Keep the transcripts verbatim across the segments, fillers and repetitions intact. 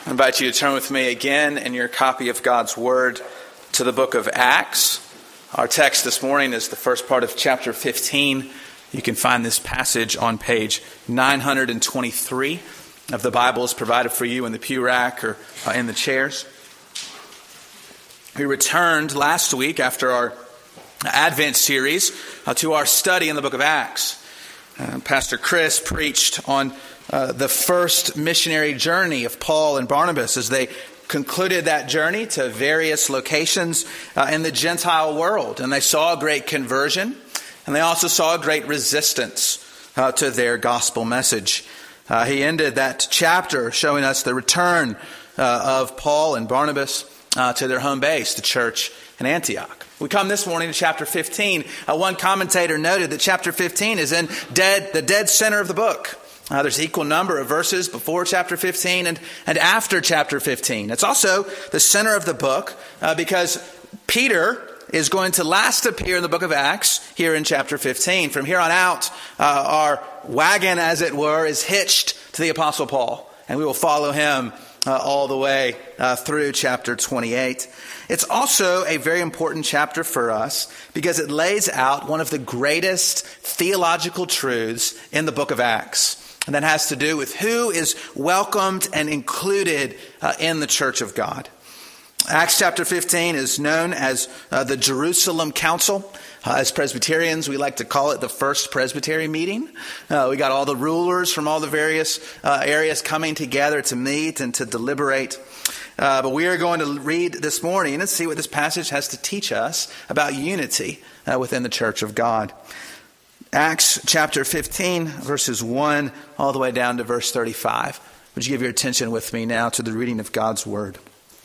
I invite you to turn with me again in your copy of God's Word to the book of Acts. Our text this morning is the first part of chapter fifteen. You can find this passage on page nine hundred twenty-three of the Bibles provided for you in the pew rack or uh, in the chairs. We returned last week after our Advent series uh, to our study in the book of Acts. Uh, Pastor Chris preached on uh, the first missionary journey of Paul and Barnabas as they concluded that journey to various locations uh, in the Gentile world. And they saw a great conversion, and they also saw a great resistance uh, to their gospel message. Uh, he ended that chapter showing us the return uh, of Paul and Barnabas uh, to their home base, the church in Antioch. We come this morning to chapter fifteen. Uh, one commentator noted that chapter fifteen is in dead, the dead center of the book. Uh, there's equal number of verses before chapter fifteen and, and after chapter fifteen. It's also the center of the book uh, because Peter is going to last appear in the book of Acts here in chapter fifteen. From here on out, uh, our wagon, as it were, is hitched to the Apostle Paul, and we will follow him uh, all the way uh, through chapter twenty-eight. It's also a very important chapter for us because it lays out one of the greatest theological truths in the book of Acts. And that has to do with who is welcomed and included uh, in the church of God. Acts chapter fifteen is known as uh, the Jerusalem Council. Uh, as Presbyterians, we like to call it the first Presbytery meeting. Uh, we got all the rulers from all the various uh, areas coming together to meet and to deliberate. Uh, but we are going to read this morning and see what this passage has to teach us about unity uh, within the church of God. Acts chapter fifteen, verses one all the way down to verse thirty-five. Would you give your attention with me now to the reading of God's Word?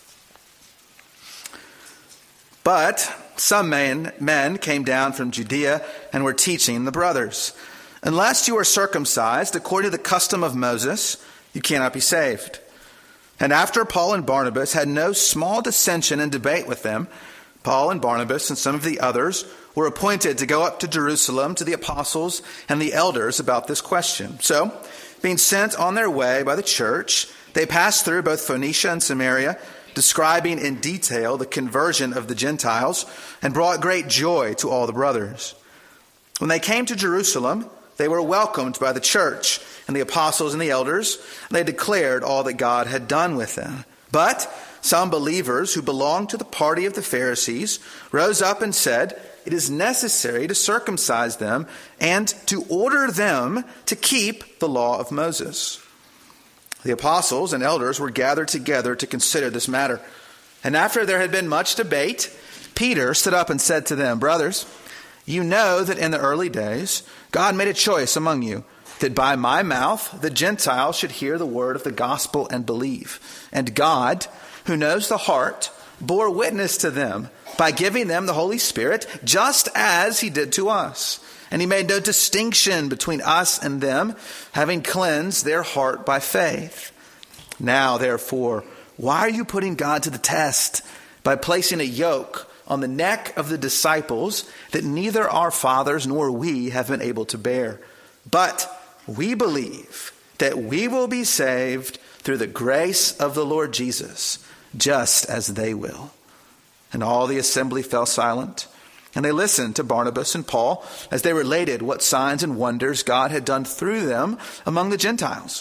But some men, men came down from Judea and were teaching the brothers, "Unless you are circumcised according to the custom of Moses, you cannot be saved." And after Paul and Barnabas had no small dissension and debate with them, Paul and Barnabas and some of the others were appointed to go up to Jerusalem to the apostles and the elders about this question. So, being sent on their way by the church, they passed through both Phoenicia and Samaria, describing in detail the conversion of the Gentiles, and brought great joy to all the brothers. When they came to Jerusalem, they were welcomed by the church and the apostles and the elders. They declared all that God had done with them. But some believers who belonged to the party of the Pharisees rose up and said, "It is necessary to circumcise them and to order them to keep the law of Moses." The apostles and elders were gathered together to consider this matter. And after there had been much debate, Peter stood up and said to them, "Brothers, you know that in the early days God made a choice among you, that by my mouth the Gentiles should hear the word of the gospel and believe. And God, who knows the heart, bore witness to them by giving them the Holy Spirit, just as he did to us. And he made no distinction between us and them, having cleansed their heart by faith. Now, therefore, why are you putting God to the test by placing a yoke on the neck of the disciples that neither our fathers nor we have been able to bear? But we believe that we will be saved through the grace of the Lord Jesus, just as they will." And all the assembly fell silent, and they listened to Barnabas and Paul as they related what signs and wonders God had done through them among the Gentiles.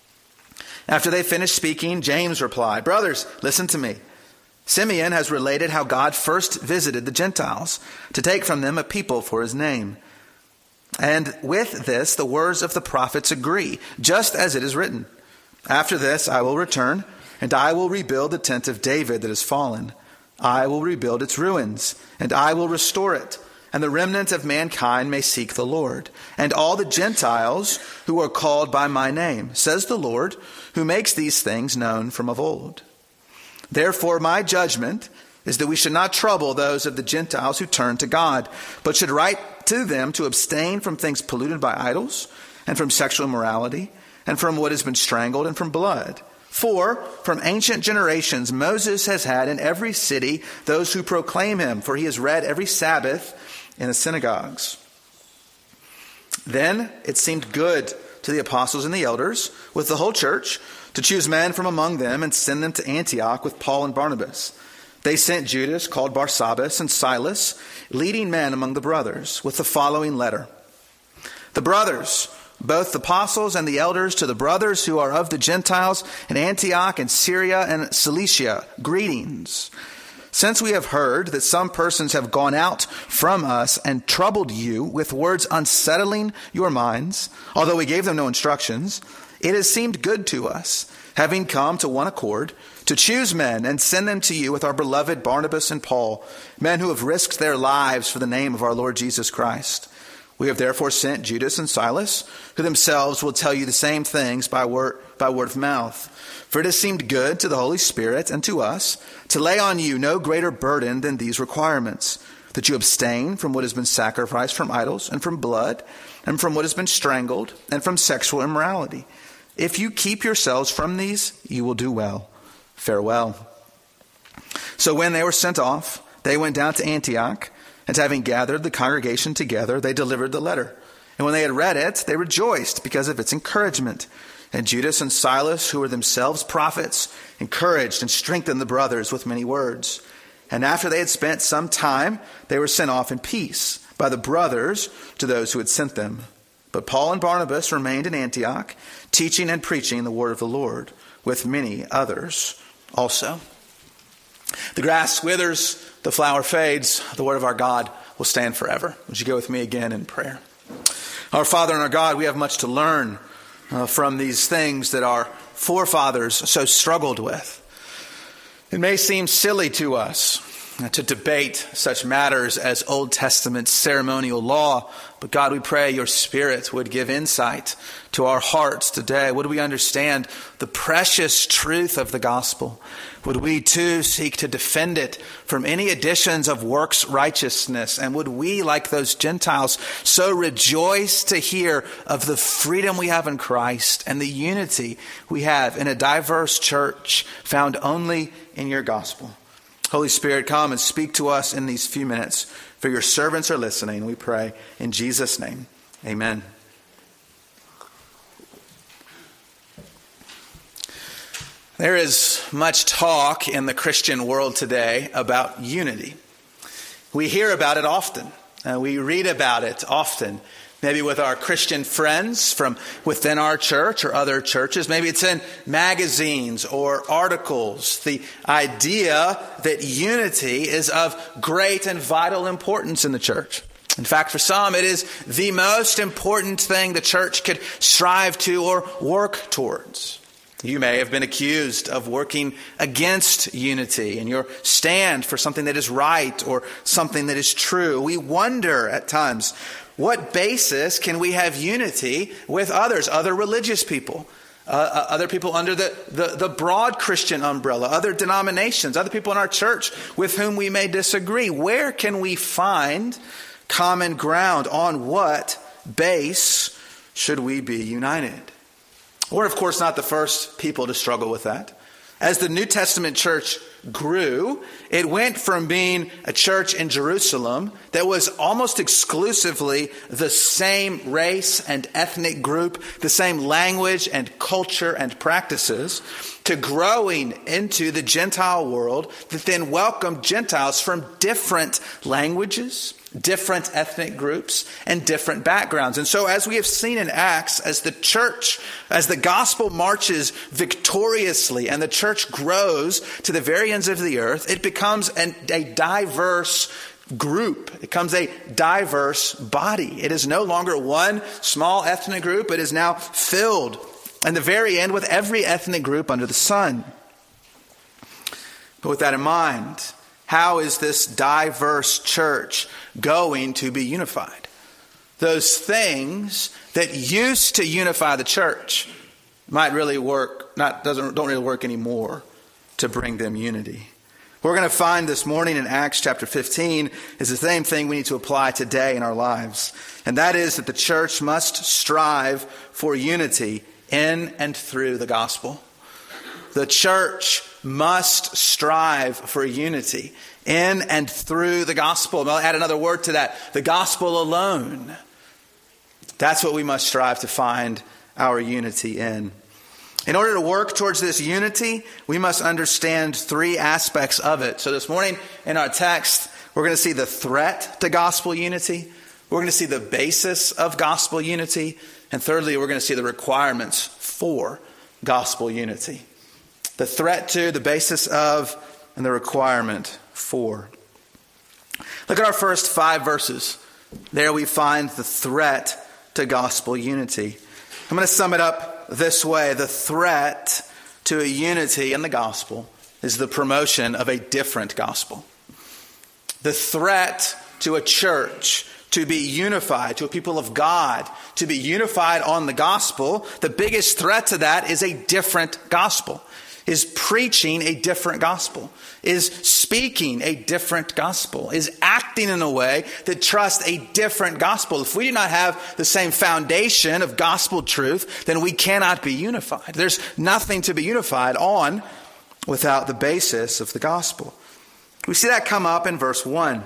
After they finished speaking, James replied, "Brothers, listen to me. Simeon has related how God first visited the Gentiles to take from them a people for his name. And with this, the words of the prophets agree, just as it is written, 'After this I will return, and I will rebuild the tent of David that has fallen. I will rebuild its ruins, and I will restore it, and the remnant of mankind may seek the Lord, and all the Gentiles who are called by my name, says the Lord, who makes these things known from of old. Therefore my judgment is that we should not trouble those of the Gentiles who turn to God, but should write to them to abstain from things polluted by idols, and from sexual immorality, and from what has been strangled, and from blood. For from ancient generations Moses has had in every city those who proclaim him, for he has read every Sabbath in the synagogues.' Then it seemed good to the apostles and the elders with the whole church to choose men from among them and send them to Antioch with Paul and Barnabas. They sent Judas, called Barsabbas, and Silas, leading men among the brothers, with the following letter. The brothers, both the apostles and the elders, to the brothers who are of the Gentiles in Antioch and Syria and Cilicia, greetings. Since we have heard that some persons have gone out from us and troubled you with words unsettling your minds, although we gave them no instructions, it has seemed good to us, having come to one accord, to choose men and send them to you with our beloved Barnabas and Paul, men who have risked their lives for the name of our Lord Jesus Christ. We have therefore sent Judas and Silas, who themselves will tell you the same things by word, by word of mouth. For it has seemed good to the Holy Spirit and to us to lay on you no greater burden than these requirements, that you abstain from what has been sacrificed from idols and from blood and from what has been strangled and from sexual immorality. If you keep yourselves from these, you will do well. Farewell. So when they were sent off, they went down to Antioch, and having gathered the congregation together, they delivered the letter. And when they had read it, they rejoiced because of its encouragement. And Judas and Silas, who were themselves prophets, encouraged and strengthened the brothers with many words. And after they had spent some time, they were sent off in peace by the brothers to those who had sent them. But Paul and Barnabas remained in Antioch, teaching and preaching the word of the Lord, with many others also. The grass withers, the flower fades, the word of our God will stand forever. Would you go with me again in prayer? Our Father and our God, we have much to learn uh, from these things that our forefathers so struggled with. It may seem silly to us to debate such matters as Old Testament ceremonial law, but God, we pray your Spirit would give insight to our hearts today. Would we understand the precious truth of the gospel? Would we too seek to defend it from any additions of works righteousness? And would we, like those Gentiles, so rejoice to hear of the freedom we have in Christ and the unity we have in a diverse church found only in your gospel? Holy Spirit, come and speak to us in these few minutes, for your servants are listening, we pray in Jesus' name. Amen. There is much talk in the Christian world today about unity. We hear about it often. Uh, we read about it often. Maybe with our Christian friends from within our church or other churches. Maybe it's in magazines or articles. The idea that unity is of great and vital importance in the church. In fact, for some, it is the most important thing the church could strive to or work towards. You may have been accused of working against unity in your stand for something that is right or something that is true. We wonder at times, what basis can we have unity with others, other religious people, uh, other people under the, the, the broad Christian umbrella, other denominations, other people in our church with whom we may disagree? Where can we find common ground? On what base should we be united? We're, of course, not the first people to struggle with that. As the New Testament church grew, it went from being a church in Jerusalem that was almost exclusively the same race and ethnic group, the same language and culture and practices, to growing into the Gentile world that then welcomed Gentiles from different languages, different ethnic groups, and different backgrounds. And so as we have seen in Acts, as the church, as the gospel marches victoriously and the church grows to the very ends of the earth, it becomes an, a diverse group. It becomes a diverse body. It is no longer one small ethnic group. It is now filled, in the very end, with every ethnic group under the sun. But with that in mind, how is this diverse church going to be unified? Those things that used to unify the church might really work, not doesn't don't really work anymore to bring them unity. We're going to find this morning in Acts chapter fifteen is the same thing we need to apply today in our lives. And that is that the church must strive for unity in and through the gospel. The church must strive for unity in and through the gospel. I'll add another word to that. The gospel alone. That's what we must strive to find our unity in. In order to work towards this unity, we must understand three aspects of it. So this morning in our text, we're going to see the threat to gospel unity. We're going to see the basis of gospel unity. And thirdly, we're going to see the requirements for gospel unity. The threat to, the basis of, and the requirement for. Look at our first five verses. There we find the threat to gospel unity. I'm going to sum it up this way. The threat to a unity in the gospel is the promotion of a different gospel. The threat to a church to be unified, to a people of God, to be unified on the gospel, the biggest threat to that is a different gospel, is preaching a different gospel, is speaking a different gospel, is acting in a way that trusts a different gospel. If we do not have the same foundation of gospel truth, then we cannot be unified. There's nothing to be unified on without the basis of the gospel. We see that come up in verse one.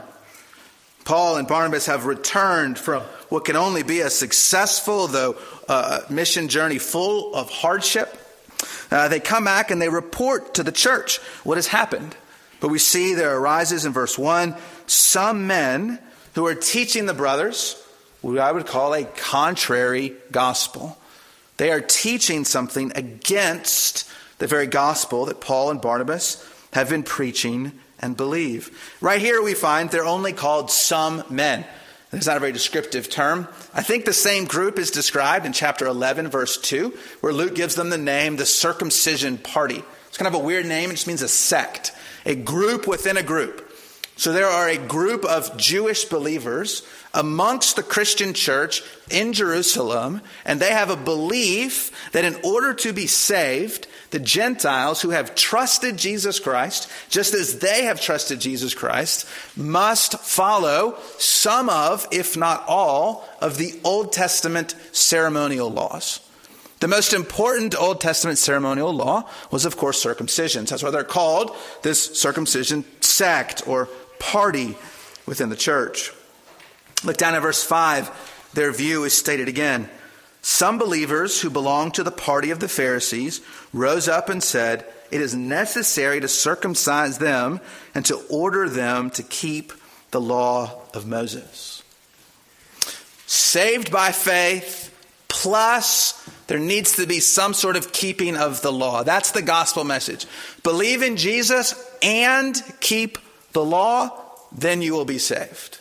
Paul and Barnabas have returned from what can only be a successful, though uh, mission journey full of hardship. Uh, they come back and they report to the church what has happened. But we see there arises in verse one, some men who are teaching the brothers what I would call a contrary gospel. They are teaching something against the very gospel that Paul and Barnabas have been preaching and believe. Right here we find they're only called some men. It's not a very descriptive term. I think the same group is described in chapter eleven, verse two, where Luke gives them the name, the circumcision party. It's kind of a weird name. It just means a sect, a group within a group. So there are a group of Jewish believers amongst the Christian church in Jerusalem, and they have a belief that in order to be saved, the Gentiles who have trusted Jesus Christ, just as they have trusted Jesus Christ, must follow some of, if not all, of the Old Testament ceremonial laws. The most important Old Testament ceremonial law was, of course, circumcision. That's why they're called this circumcision sect or party within the church. Look down at verse five. Their view is stated again. Some believers who belonged to the party of the Pharisees rose up and said, it is necessary to circumcise them and to order them to keep the law of Moses. Saved by faith, plus there needs to be some sort of keeping of the law. That's the gospel message. Believe in Jesus and keep the law, then you will be saved.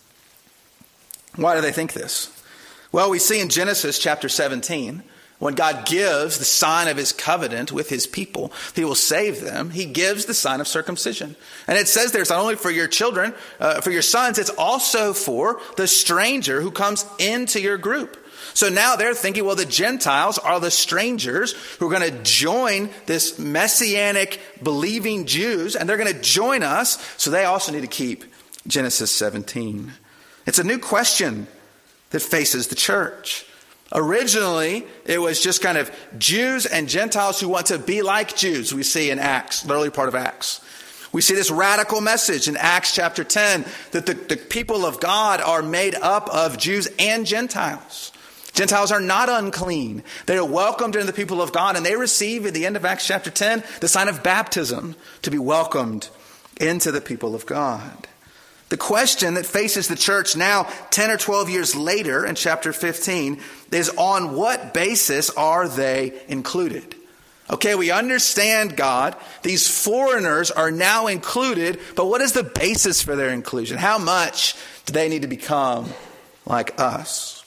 Why do they think this? Well, we see in Genesis chapter seventeen, when God gives the sign of his covenant with his people, he will save them. He gives the sign of circumcision. And it says there, it's not only for your children, uh, for your sons, it's also for the stranger who comes into your group. So now they're thinking, well, the Gentiles are the strangers who are going to join this messianic believing Jews, and they're going to join us. So they also need to keep Genesis seventeen. It's a new question that faces the church. Originally, it was just kind of Jews and Gentiles who want to be like Jews, we see in Acts, the early part of Acts. We see this radical message in Acts chapter ten that the, the people of God are made up of Jews and Gentiles. Gentiles are not unclean. They are welcomed into the people of God, and they receive at the end of Acts chapter ten the sign of baptism to be welcomed into the people of God. The question that faces the church now, ten or twelve years later in chapter fifteen, is on what basis are they included? Okay, we understand God. These foreigners are now included, but what is the basis for their inclusion? How much do they need to become like us?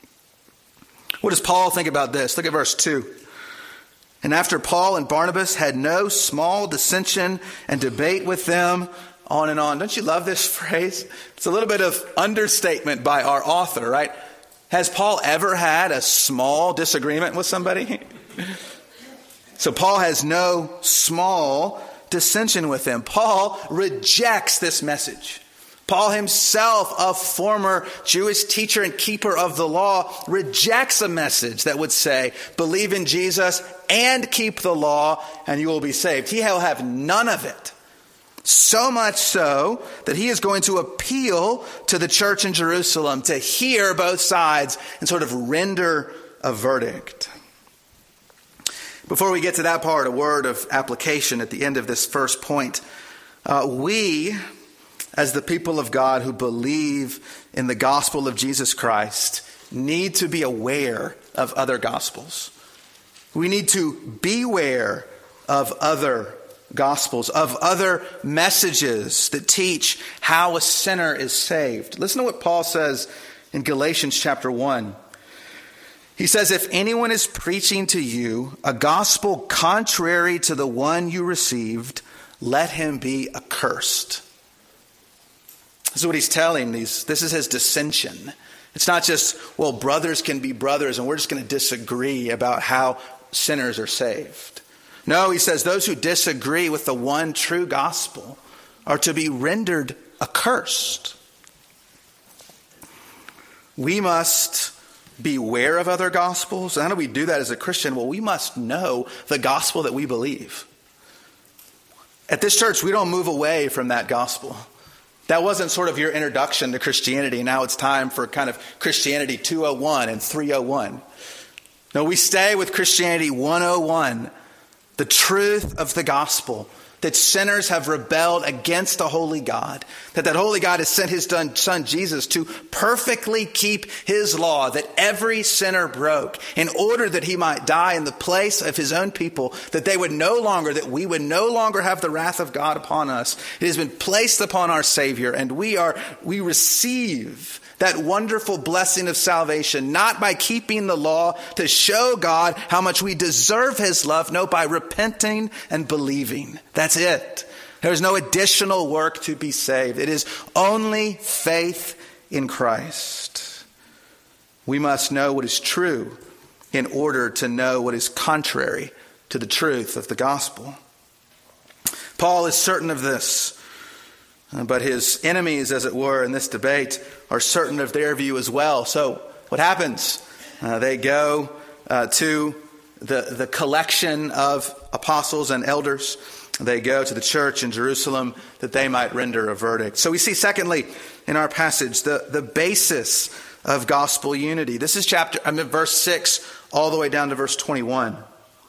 What does Paul think about this? Look at verse two. And after Paul and Barnabas had no small dissension and debate with them, on and on. Don't you love this phrase? It's a little bit of understatement by our author, right? Has Paul ever had a small disagreement with somebody? So Paul has no small dissension with them. Paul rejects this message. Paul himself, a former Jewish teacher and keeper of the law, rejects a message that would say, believe in Jesus and keep the law and you will be saved. He will have none of it. So much so that he is going to appeal to the church in Jerusalem to hear both sides and sort of render a verdict. Before we get to that part, a word of application at the end of this first point. Uh, we, as the people of God who believe in the gospel of Jesus Christ, need to be aware of other gospels. We need to beware of other gospels, of other messages that teach how a sinner is saved. Listen to what Paul says in Galatians chapter one. He says, if anyone is preaching to you a gospel contrary to the one you received, let him be accursed. This is what he's telling these. This is his dissension. It's not just, well, brothers can be brothers and we're just going to disagree about how sinners are saved. No, he says those who disagree with the one true gospel are to be rendered accursed. We must beware of other gospels. How do we do that as a Christian? Well, we must know the gospel that we believe. At this church, we don't move away from that gospel. That wasn't sort of your introduction to Christianity. Now it's time for kind of Christianity two oh one and three oh one. No, we stay with Christianity one oh one, the truth of the gospel, that sinners have rebelled against the holy God, that that holy God has sent his son Jesus to perfectly keep his law that every sinner broke in order that he might die in the place of his own people, that they would no longer, that we would no longer have the wrath of God upon us. It has been placed upon our Savior, and we are, we receive that wonderful blessing of salvation, not by keeping the law to show God how much we deserve his love, no, by repenting and believing. That's it. There's no additional work to be saved. It is only faith in Christ. We must know what is true in order to know what is contrary to the truth of the gospel. Paul is certain of this. But his enemies, as it were, in this debate are certain of their view as well. So what happens? Uh, they go uh, to the, the collection of apostles and elders. They go to the church in Jerusalem that they might render a verdict. So we see, secondly, in our passage, the, the basis of gospel unity. This is chapter, I mean, verse six all the way down to verse twenty-one.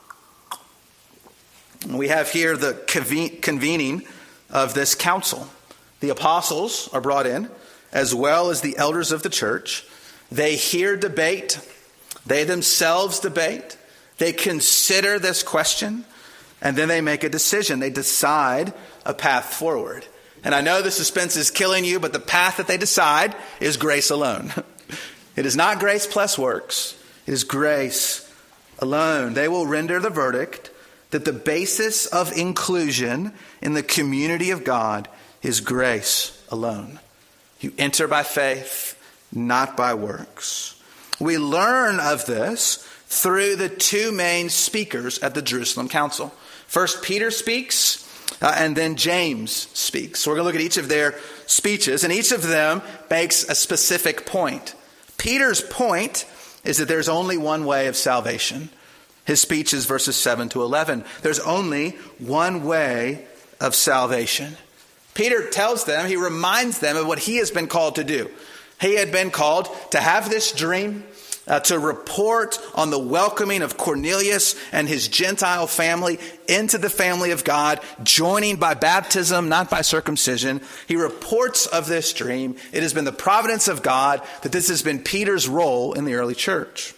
We have here the convening of this council. The apostles are brought in, as well as the elders of the church. They hear debate. They themselves debate. They consider this question, and then they make a decision. They decide a path forward. And I know the suspense is killing you, but the path that they decide is grace alone. It is not grace plus works. It is grace alone. They will render the verdict that the basis of inclusion in the community of God is grace alone. You enter by faith, not by works. We learn of this through the two main speakers at the Jerusalem Council. First, Peter speaks, uh, and then James speaks. So we're going to look at each of their speeches, and each of them makes a specific point. Peter's point is that there's only one way of salvation. His speech is verses seven to eleven. There's only one way of salvation. Peter tells them, he reminds them of what he has been called to do. He had been called to have this dream, uh, to report on the welcoming of Cornelius and his Gentile family into the family of God, joining by baptism, not by circumcision. He reports of this dream. It has been the providence of God that this has been Peter's role in the early church.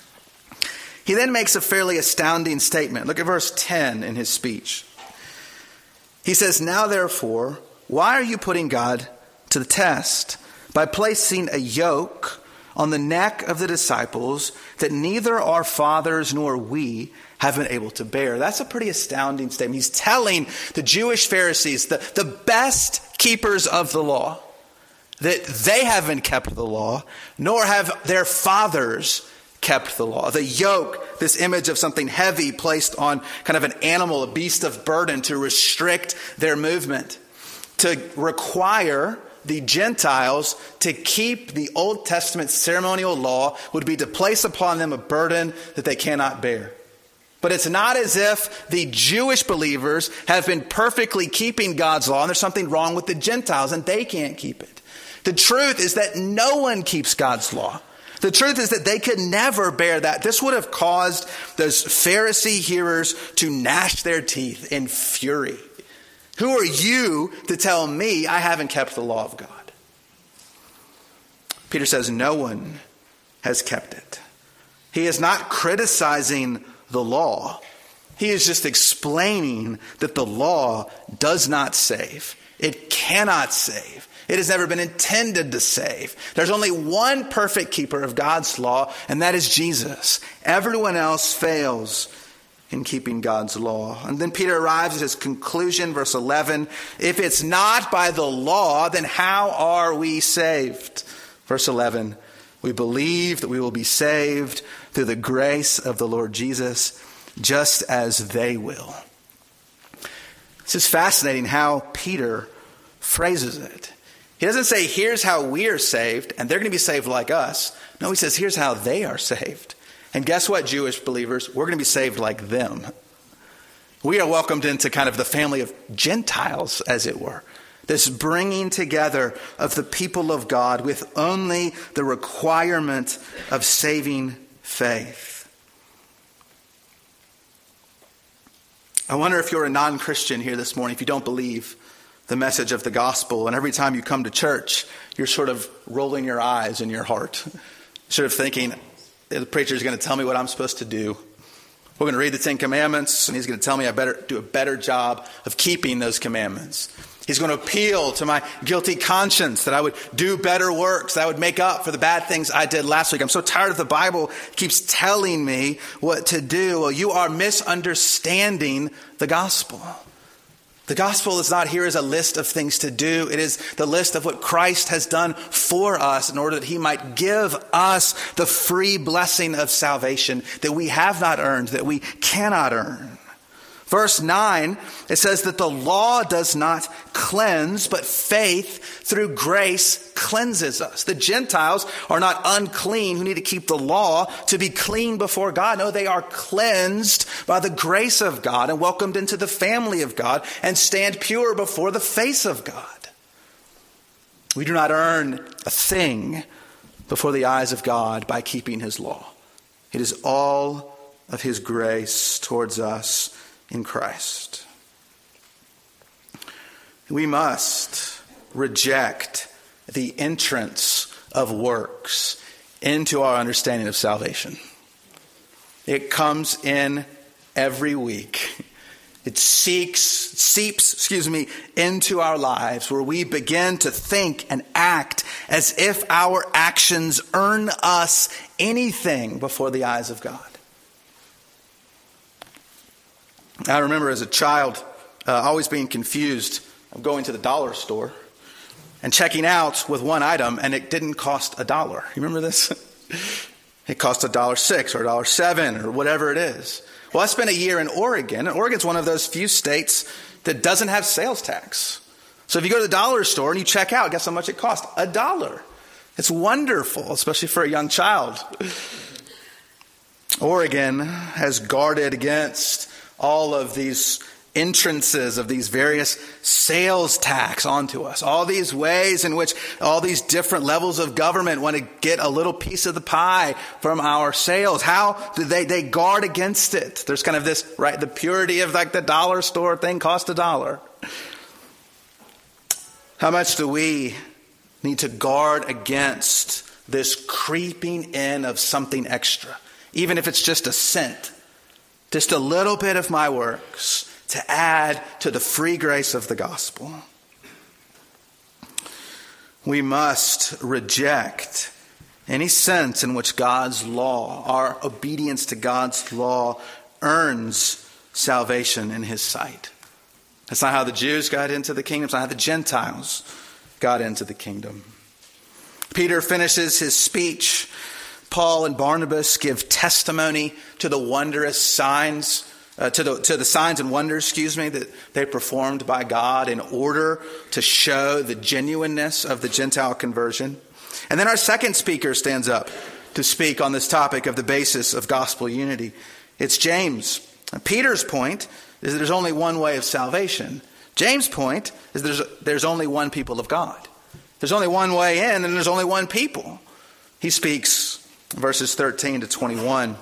He then makes a fairly astounding statement. Look at verse ten in his speech. He says, now therefore, why are you putting God to the test by placing a yoke on the neck of the disciples that neither our fathers nor we have been able to bear? That's a pretty astounding statement. He's telling the Jewish Pharisees, the, the best keepers of the law, that they haven't kept the law, nor have their fathers kept the law. The yoke, this image of something heavy placed on kind of an animal, a beast of burden to restrict their movement, to require the Gentiles to keep the Old Testament ceremonial law would be to place upon them a burden that they cannot bear. But it's not as if the Jewish believers have been perfectly keeping God's law and there's something wrong with the Gentiles and they can't keep it. The truth is that no one keeps God's law. The truth is that they could never bear that. This would have caused those Pharisee hearers to gnash their teeth in fury. Who are you to tell me I haven't kept the law of God? Peter says no one has kept it. He is not criticizing the law. He is just explaining that the law does not save. It cannot save. It has never been intended to save. There's only one perfect keeper of God's law, and that is Jesus. Everyone else fails in keeping God's law. And then Peter arrives at his conclusion, verse eleven. If it's not by the law, then how are we saved? Verse eleven, we believe that we will be saved through the grace of the Lord Jesus, just as they will. This is fascinating how Peter phrases it. He doesn't say, here's how we are saved, and they're going to be saved like us. No, he says, here's how they are saved. And guess what, Jewish believers? We're going to be saved like them. We are welcomed into kind of the family of Gentiles, as it were. This bringing together of the people of God with only the requirement of saving faith. I wonder if you're a non-Christian here this morning, if you don't believe the message of the gospel, and every time you come to church, you're sort of rolling your eyes in your heart, sort of thinking, the preacher is going to tell me what I'm supposed to do. We're going to read the Ten Commandments, and he's going to tell me I better do a better job of keeping those commandments. He's going to appeal to my guilty conscience that I would do better works, that I would make up for the bad things I did last week. I'm so tired of the Bible keeps telling me what to do. Well, you are misunderstanding the gospel. The gospel is not here as a list of things to do. It is the list of what Christ has done for us in order that he might give us the free blessing of salvation that we have not earned, that we cannot earn. Verse nine, it says that the law does not cleanse, but faith through grace cleanses us. The Gentiles are not unclean who need to keep the law to be clean before God. No, they are cleansed by the grace of God and welcomed into the family of God and stand pure before the face of God. We do not earn a thing before the eyes of God by keeping his law. It is all of his grace towards us in Christ. We must reject the entrance of works into our understanding of salvation. It comes in every week. It seeks, seeps, excuse me, into our lives where we begin to think and act as if our actions earn us anything before the eyes of God. I remember as a child uh, always being confused of going to the dollar store and checking out with one item and it didn't cost a dollar. You remember this? It cost a dollar six or a dollar seven or whatever it is. Well, I spent a year in Oregon, and Oregon's one of those few states that doesn't have sales tax. So if you go to the dollar store and you check out, guess how much it cost? A dollar. It's wonderful, especially for a young child. Oregon has guarded against all of these entrances of these various sales tax onto us. All these ways in which all these different levels of government want to get a little piece of the pie from our sales. How do they, they guard against it? There's kind of this, right, the purity of like the dollar store thing cost a dollar. How much do we need to guard against this creeping in of something extra? Even if it's just a cent. Just a little bit of my works to add to the free grace of the gospel. We must reject any sense in which God's law, our obedience to God's law, earns salvation in his sight. That's not how the Jews got into the kingdom. It's not how the Gentiles got into the kingdom. Peter finishes his speech. Paul and Barnabas give testimony to the wondrous signs, uh, to the to the signs and wonders, excuse me, that they performed by God in order to show the genuineness of the Gentile conversion. And then our second speaker stands up to speak on this topic of the basis of gospel unity. It's James. Peter's point is that there's only one way of salvation. James' point is that there's, there's only one people of God. There's only one way in and there's only one people. He speaks verses thirteen to twenty-one.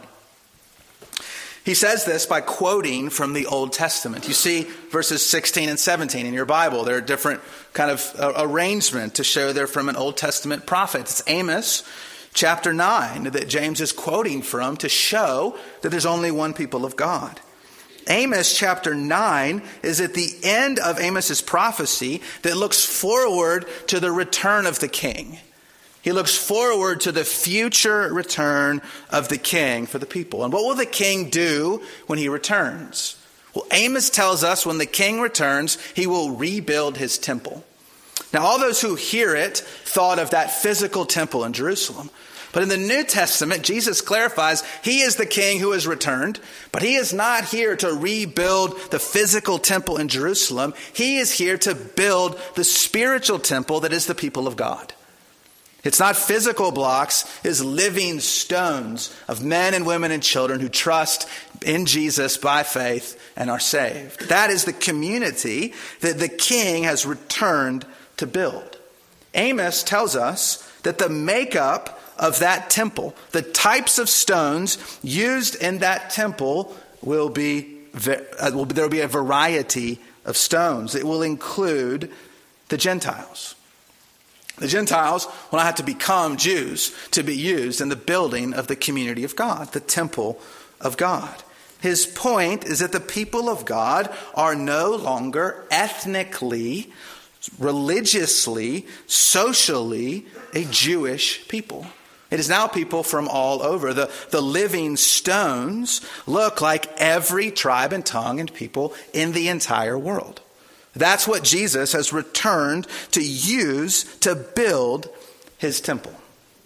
He says this by quoting from the Old Testament. You see verses sixteen and seventeen in your Bible. They're a different kind of uh, arrangement to show they're from an Old Testament prophet. It's Amos chapter nine that James is quoting from to show that there's only one people of God. Amos chapter nine is at the end of Amos's prophecy that looks forward to the return of the king. He looks forward to the future return of the king for the people. And what will the king do when he returns? Well, Amos tells us when the king returns, he will rebuild his temple. Now, all those who hear it thought of that physical temple in Jerusalem. But in the New Testament, Jesus clarifies he is the king who has returned, but he is not here to rebuild the physical temple in Jerusalem. He is here to build the spiritual temple that is the people of God. It's not physical blocks, it's living stones of men and women and children who trust in Jesus by faith and are saved. That is the community that the king has returned to build. Amos tells us that the makeup of that temple, the types of stones used in that temple will be, there will be a variety of stones. It will include the Gentiles. The Gentiles will not have to become Jews to be used in the building of the community of God, the temple of God. His point is that the people of God are no longer ethnically, religiously, socially a Jewish people. It is now people from all over. The, the living stones look like every tribe and tongue and people in the entire world. That's what Jesus has returned to use to build his temple.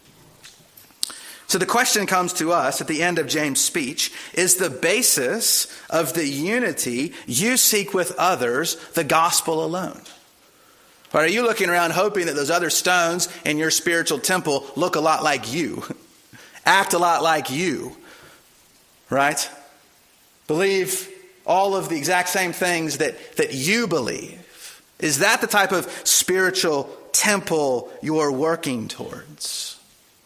So the question comes to us at the end of James' speech, is the basis of the unity you seek with others the gospel alone? Or are you looking around hoping that those other stones in your spiritual temple look a lot like you, act a lot like you, right? Believe all of the exact same things that, that you believe? Is that the type of spiritual temple you are working towards?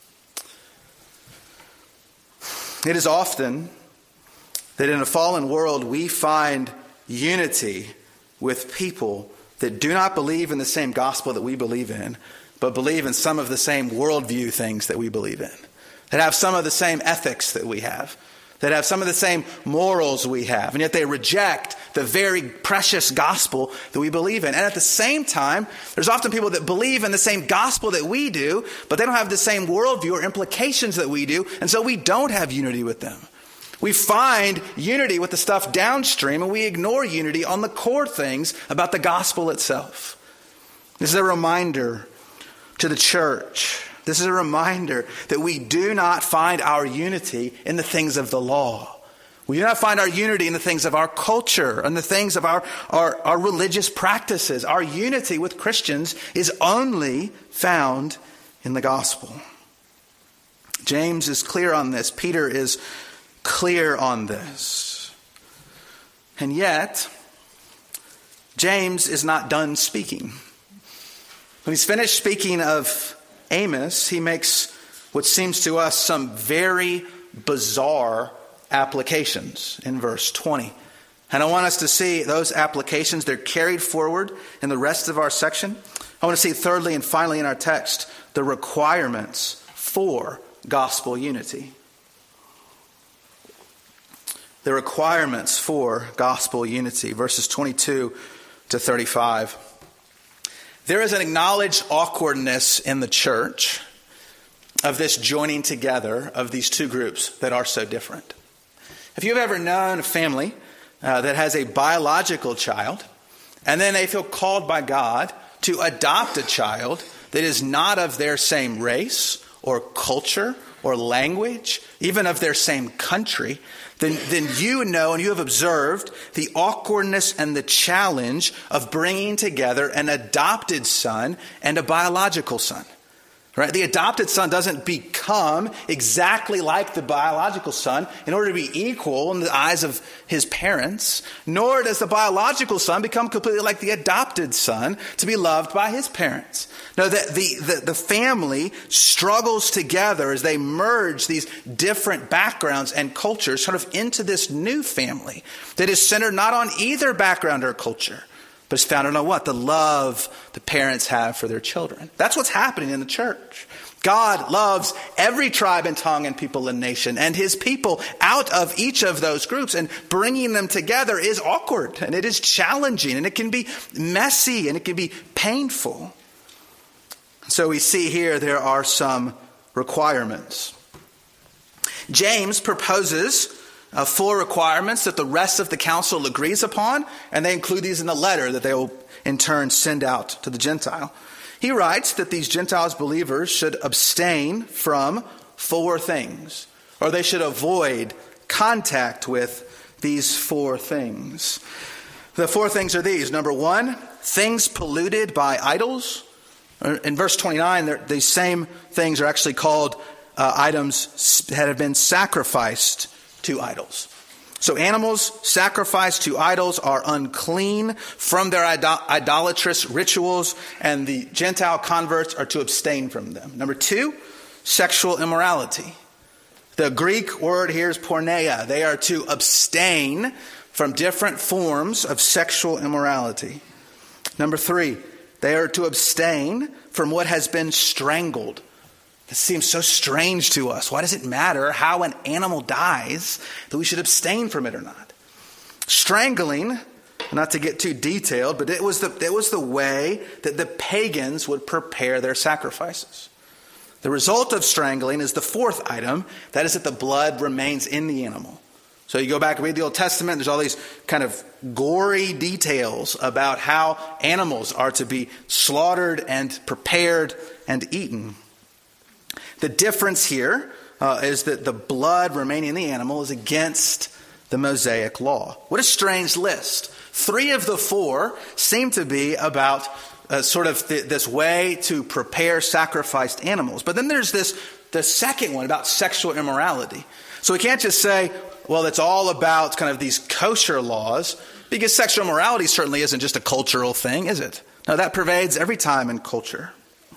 It is often that in a fallen world we find unity with people that do not believe in the same gospel that we believe in, but believe in some of the same worldview things that we believe in, that have some of the same ethics that we have, that have some of the same morals we have, and yet they reject the very precious gospel that we believe in. And at the same time, there's often people that believe in the same gospel that we do, but they don't have the same worldview or implications that we do, and so we don't have unity with them. We find unity with the stuff downstream, and we ignore unity on the core things about the gospel itself. This is a reminder to the church. This is a reminder that we do not find our unity in the things of the law. We do not find our unity in the things of our culture and the things of our, our, our religious practices. Our unity with Christians is only found in the gospel. James is clear on this. Peter is clear on this. And yet, James is not done speaking. When he's finished speaking of Amos, he makes what seems to us some very bizarre applications in verse twenty. And I want us to see those applications. They're carried forward in the rest of our section. I want to see thirdly and finally in our text the requirements for gospel unity. The requirements for gospel unity, verses twenty-two to thirty-five. There is an acknowledged awkwardness in the church of this joining together of these two groups that are so different. If you've ever known a family uh, that has a biological child, and then they feel called by God to adopt a child that is not of their same race or culture or language, even of their same country, then, then you know and you have observed the awkwardness and the challenge of bringing together an adopted son and a biological son. Right? The adopted son doesn't become exactly like the biological son in order to be equal in the eyes of his parents, nor does the biological son become completely like the adopted son to be loved by his parents. No, the, the, the, the family struggles together as they merge these different backgrounds and cultures sort of into this new family that is centered not on either background or culture, but it's founded on what? The love the parents have for their children. That's what's happening in the church. God loves every tribe and tongue and people and nation, and his people out of each of those groups, and bringing them together is awkward, and it is challenging, and it can be messy, and it can be painful. So we see here there are some requirements. James proposes Uh, four requirements that the rest of the council agrees upon, and they include these in the letter that they will in turn send out to the Gentile. He writes that these Gentiles believers should abstain from four things, or they should avoid contact with these four things. The four things are these. Number one, things polluted by idols. In verse twenty-nine, these same things are actually called uh, items that have been sacrificed to idols. So animals sacrificed to idols are unclean from their idol- idolatrous rituals, and the Gentile converts are to abstain from them. Number two, sexual immorality. The Greek word here is porneia. They are to abstain from different forms of sexual immorality. Number three, they are to abstain from what has been strangled. This seems so strange to us. Why does it matter how an animal dies that we should abstain from it or not? Strangling, not to get too detailed, but it was the, it was the way that the pagans would prepare their sacrifices. The result of strangling is the fourth item, that is that the blood remains in the animal. So you go back and read the Old Testament, there's all these kind of gory details about how animals are to be slaughtered and prepared and eaten. The difference here uh, is that the blood remaining in the animal is against the Mosaic law. What a strange list. Three of the four seem to be about uh, sort of th- this way to prepare sacrificed animals. But then there's this, the second one about sexual immorality. So we can't just say, well, it's all about kind of these kosher laws, because sexual immorality certainly isn't just a cultural thing, is it? No, that pervades every time in culture.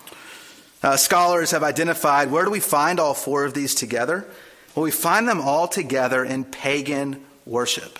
Uh, scholars have identified, where do we find all four of these together? Well, we find them all together in pagan worship.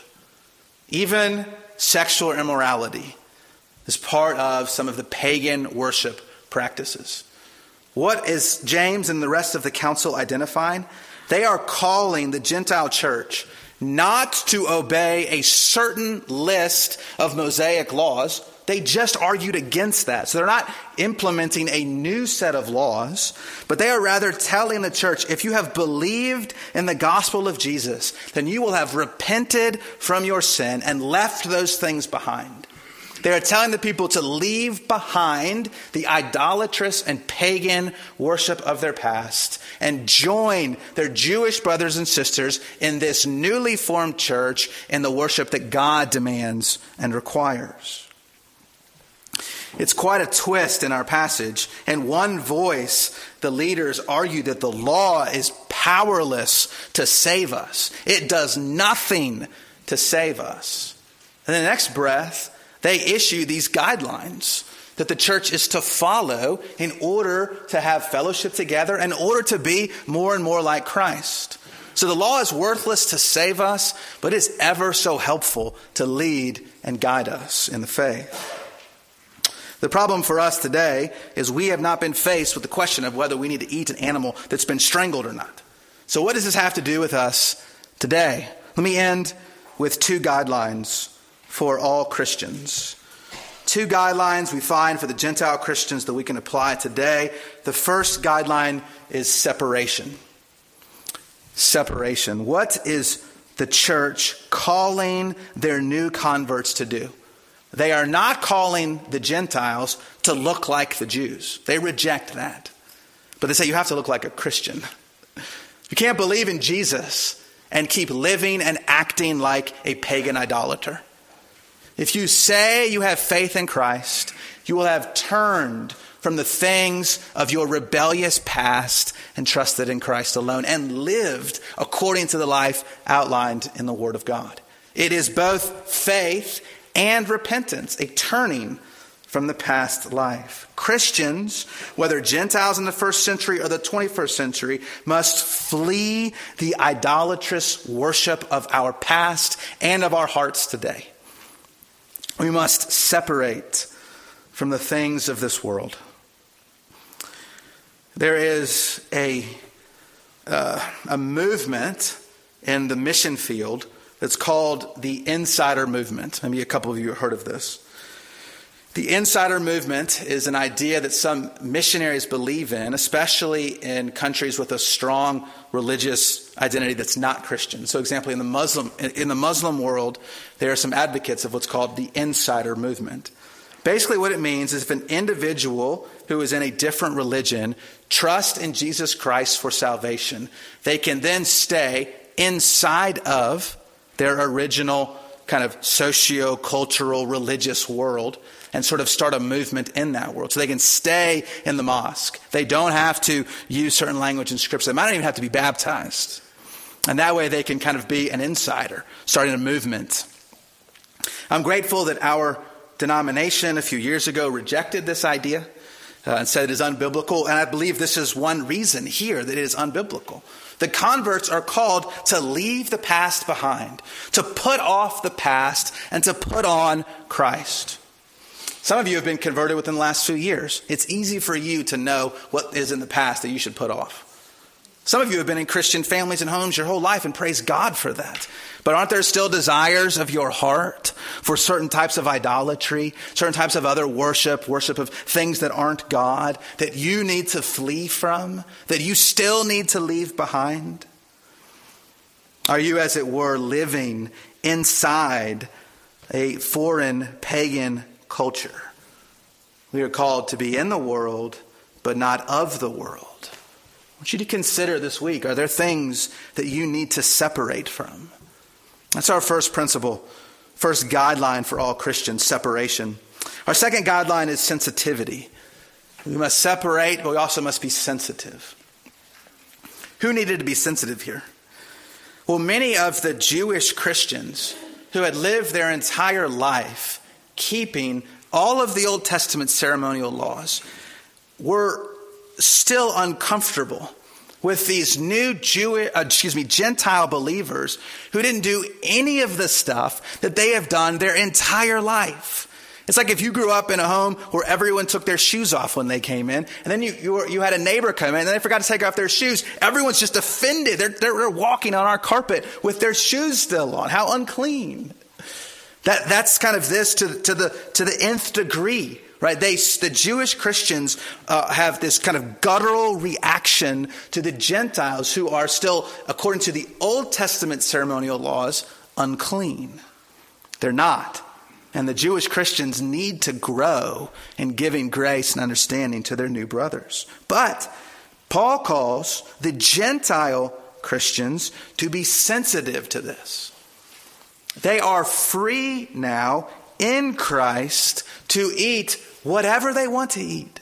Even sexual immorality is part of some of the pagan worship practices. What is James and the rest of the council identifying? They are calling the Gentile church not to obey a certain list of Mosaic laws. They just argued against that. So they're not implementing a new set of laws, but they are rather telling the church, if you have believed in the gospel of Jesus, then you will have repented from your sin and left those things behind. They are telling the people to leave behind the idolatrous and pagan worship of their past and join their Jewish brothers and sisters in this newly formed church in the worship that God demands and requires. It's quite a twist in our passage. In one voice, the leaders argue that the law is powerless to save us. It does nothing to save us. And in the next breath, they issue these guidelines that the church is to follow in order to have fellowship together, in order to be more and more like Christ. So the law is worthless to save us, but it's ever so helpful to lead and guide us in the faith. The problem for us today is we have not been faced with the question of whether we need to eat an animal that's been strangled or not. So what does this have to do with us today? Let me end with two guidelines for all Christians. Two guidelines we find for the Gentile Christians that we can apply today. The first guideline is separation. Separation. What is the church calling their new converts to do? They are not calling the Gentiles to look like the Jews. They reject that. But they say you have to look like a Christian. You can't believe in Jesus and keep living and acting like a pagan idolater. If you say you have faith in Christ, you will have turned from the things of your rebellious past and trusted in Christ alone and lived according to the life outlined in the Word of God. It is both faith and repentance, a turning from the past life. Christians, whether Gentiles in the first century or the twenty-first century, must flee the idolatrous worship of our past and of our hearts today. We must separate from the things of this world. There is a, uh, a movement in the mission field that's called the Insider Movement. Maybe a couple of you have heard of this. The Insider Movement is an idea that some missionaries believe in, especially in countries with a strong religious identity that's not Christian. So, example, in the Muslim in the Muslim world, there are some advocates of what's called the Insider Movement. Basically, what it means is if an individual who is in a different religion trusts in Jesus Christ for salvation, they can then stay inside of their original kind of socio-cultural religious world and sort of start a movement in that world. So they can stay in the mosque. They don't have to use certain language in scripture. They might not even have to be baptized. And that way they can kind of be an insider, starting a movement. I'm grateful that our denomination a few years ago rejected this idea uh, and said it is unbiblical. And I believe this is one reason here that it is unbiblical. The converts are called to leave the past behind, to put off the past, and to put on Christ. Some of you have been converted within the last few years. It's easy for you to know what is in the past that you should put off. Some of you have been in Christian families and homes your whole life, and praise God for that. But aren't there still desires of your heart for certain types of idolatry, certain types of other worship, worship of things that aren't God, that you need to flee from, that you still need to leave behind? Are you, as it were, living inside a foreign pagan culture? We are called to be in the world, but not of the world. I want you to consider this week, are there things that you need to separate from? That's our first principle, first guideline for all Christians, separation. Our second guideline is sensitivity. We must separate, but we also must be sensitive. Who needed to be sensitive here? Well, many of the Jewish Christians who had lived their entire life keeping all of the Old Testament ceremonial laws were still uncomfortable with these new Jewish, uh, excuse me, Gentile believers who didn't do any of the stuff that they have done their entire life. It's like if you grew up in a home where everyone took their shoes off when they came in, and then you you, were, you had a neighbor come in and they forgot to take off their shoes. Everyone's just offended. They're, they're, they're walking on our carpet with their shoes still on. How unclean. That that's kind of this to, to the to the nth degree. Right, they the Jewish Christians uh, have this kind of guttural reaction to the Gentiles who are still, according to the Old Testament ceremonial laws, unclean. They're not. And the Jewish Christians need to grow in giving grace and understanding to their new brothers. But Paul calls the Gentile Christians to be sensitive to this. They are free now in Christ to eat whatever they want to eat.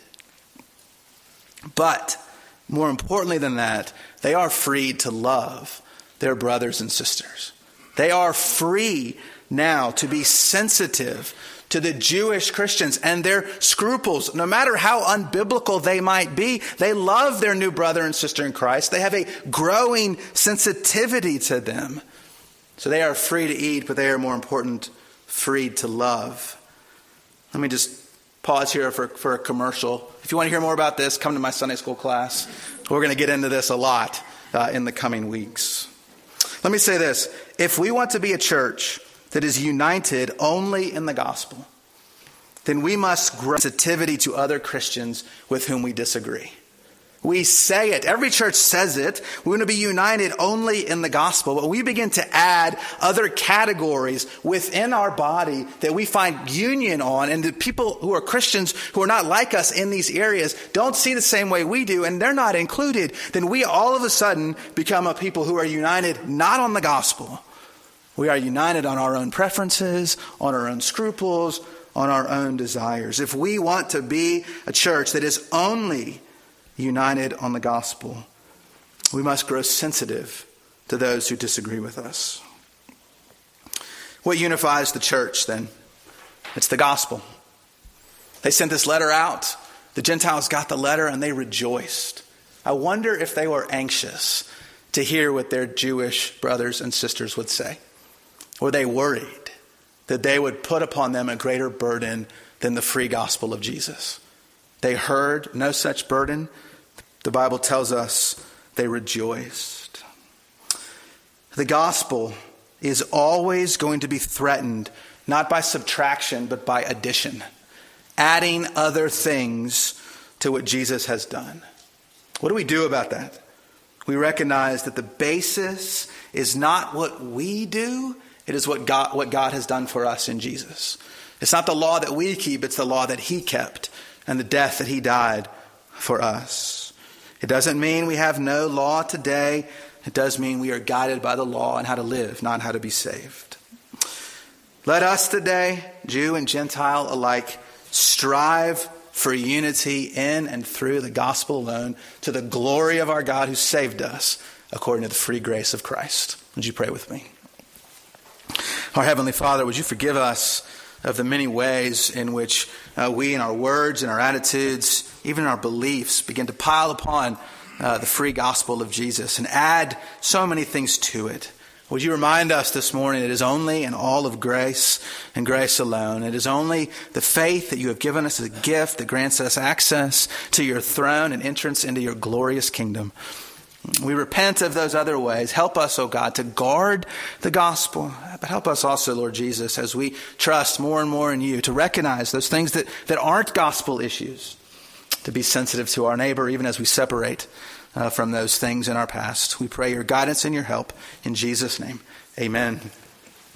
But more importantly than that, they are free to love their brothers and sisters. They are free now to be sensitive to the Jewish Christians and their scruples. No matter how unbiblical they might be, they love their new brother and sister in Christ. They have a growing sensitivity to them. So they are free to eat, but they are, more important, free to love. Let me just pause here for, for a commercial. If you want to hear more about this, come to my Sunday school class. We're going to get into this a lot uh, in the coming weeks. Let me say this. If we want to be a church that is united only in the gospel, then we must grow sensitivity to other Christians with whom we disagree. We say it. Every church says it. We want to be united only in the gospel. But we begin to add other categories within our body that we find union on. And the people who are Christians who are not like us in these areas don't see the same way we do, and they're not included. Then we all of a sudden become a people who are united not on the gospel. We are united on our own preferences, on our own scruples, on our own desires. If we want to be a church that is only united on the gospel, we must grow sensitive to those who disagree with us. What unifies the church then? It's the gospel. They sent this letter out. The Gentiles got the letter and they rejoiced. I wonder if they were anxious to hear what their Jewish brothers and sisters would say. Were they worried that they would put upon them a greater burden than the free gospel of Jesus? They heard no such burden. The Bible tells us they rejoiced. The gospel is always going to be threatened, not by subtraction, but by addition. Adding other things to what Jesus has done. What do we do about that? We recognize that the basis is not what we do. It is what God, what God has done for us in Jesus. It's not the law that we keep. It's the law that he kept and the death that he died for us. It doesn't mean we have no law today. It does mean we are guided by the law and how to live, not how to be saved. Let us today, Jew and Gentile alike, strive for unity in and through the gospel alone to the glory of our God who saved us according to the free grace of Christ. Would you pray with me? Our Heavenly Father, would you forgive us of the many ways in which uh, we in our words and our attitudes, even in our beliefs, begin to pile upon uh, the free gospel of Jesus and add so many things to it. Would you remind us this morning it is only and all of grace and grace alone. It is only the faith that you have given us as a gift that grants us access to your throne and entrance into your glorious kingdom. We repent of those other ways. Help us, O God, to guard the gospel. But help us also, Lord Jesus, as we trust more and more in you, to recognize those things that, that aren't gospel issues, to be sensitive to our neighbor even as we separate Uh, from those things in our past. We pray your guidance and your help in Jesus' name. Amen.